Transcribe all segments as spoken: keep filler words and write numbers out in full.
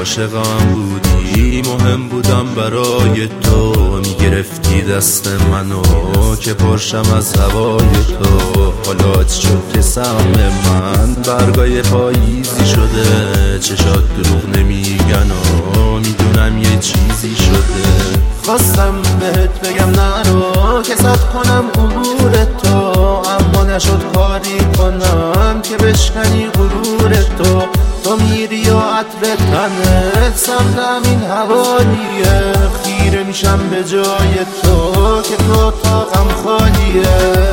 عاشقم بودی، مهم بودم برای تو، میگرفتی دست منو که پرشم از هوای تو. حالات شد که سهم من برگای پاییزی شده، چشات دروغ نمیگن و میدونم یه چیزی شده. خواستم بهت بگم نرو که صد کنم عبور تو، اما نشد کاری کنم که بشکنی غرور تو. تو میری و عطر تنت سمت این حوالیه، خیره میشم به جای تو که تو طاقم خالیه.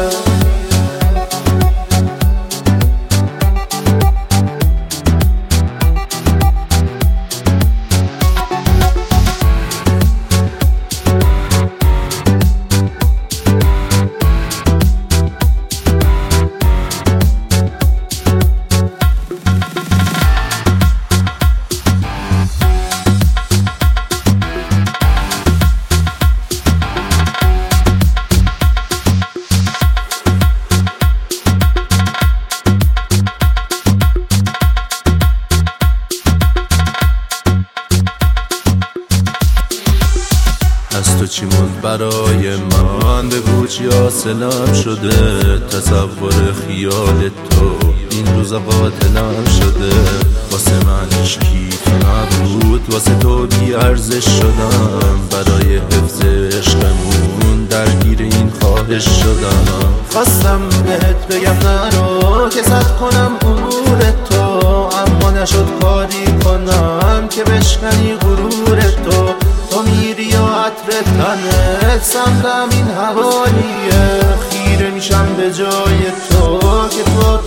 از تو چی موند برای من، بگو چی حاصلم شده. تصور خیال تو این روزا قاتلم شده. واسه من هیچکی تو نبود، واسه تو بی ارزش شدم. برای حفظ عشقمون درگیر این خواهش شدم. خواستم بهت بگم نرو که صد کنم عبور تو، اما نشد کاری کنم که بشکنی غرور تو. تو میری و عطر تنت سمتم این حوالیه، خیره میشم به جای تو که تو